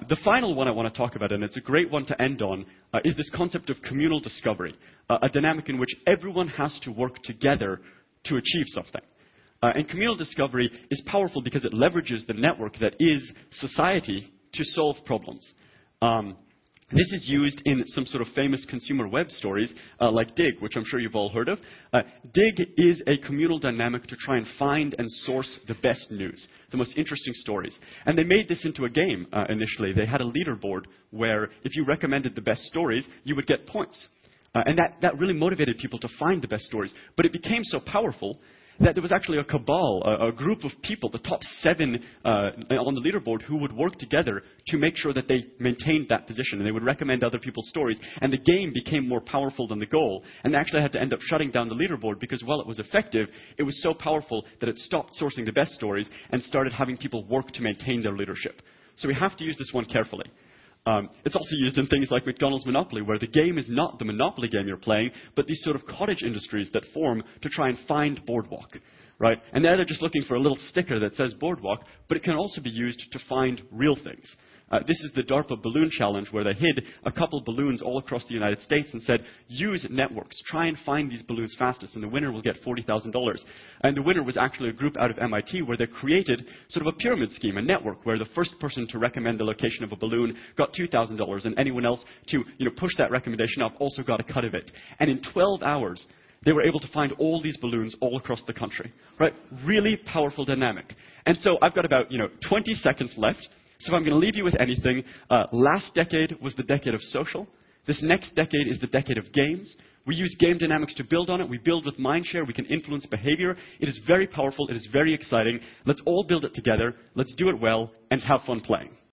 The final one I want to talk about, and it's a great one to end on, is this concept of communal discovery, a dynamic in which everyone has to work together to achieve something. And communal discovery is powerful because it leverages the network that is society to solve problems. This is used in some sort of famous consumer web stories like Digg, which I'm sure you've all heard of. Digg is a communal dynamic to try and find and source the best news, the most interesting stories. And they made this into a game initially. They had a leaderboard where if you recommended the best stories, you would get points. And that really motivated people to find the best stories. But it became so powerful that there was actually a cabal, a group of people, the top 7 on the leaderboard, who would work together to make sure that they maintained that position. And they would recommend other people's stories. And the game became more powerful than the goal. And they actually had to end up shutting down the leaderboard because while it was effective, it was so powerful that it stopped sourcing the best stories and started having people work to maintain their leadership. So we have to use this one carefully. It's also used in things like McDonald's Monopoly, where the game is not the Monopoly game you're playing, but these sort of cottage industries that form to try and find Boardwalk, right? And now they're just looking for a little sticker that says Boardwalk, but it can also be used to find real things. This is the DARPA Balloon Challenge, where they hid a couple balloons all across the United States and said, use networks, try and find these balloons fastest, and the winner will get $40,000. And the winner was actually a group out of MIT where they created sort of a pyramid scheme, a network, where the first person to recommend the location of a balloon got $2,000, and anyone else to push that recommendation up also got a cut of it. And in 12 hours, they were able to find all these balloons all across the country, right? Really powerful dynamic. And so I've got about 20 seconds left. So if I'm going to leave you with anything, last decade was the decade of social. This next decade is the decade of games. We use game dynamics to build on it. We build with Mindshare. We can influence behavior. It is very powerful. It is very exciting. Let's all build it together. Let's do it well and have fun playing.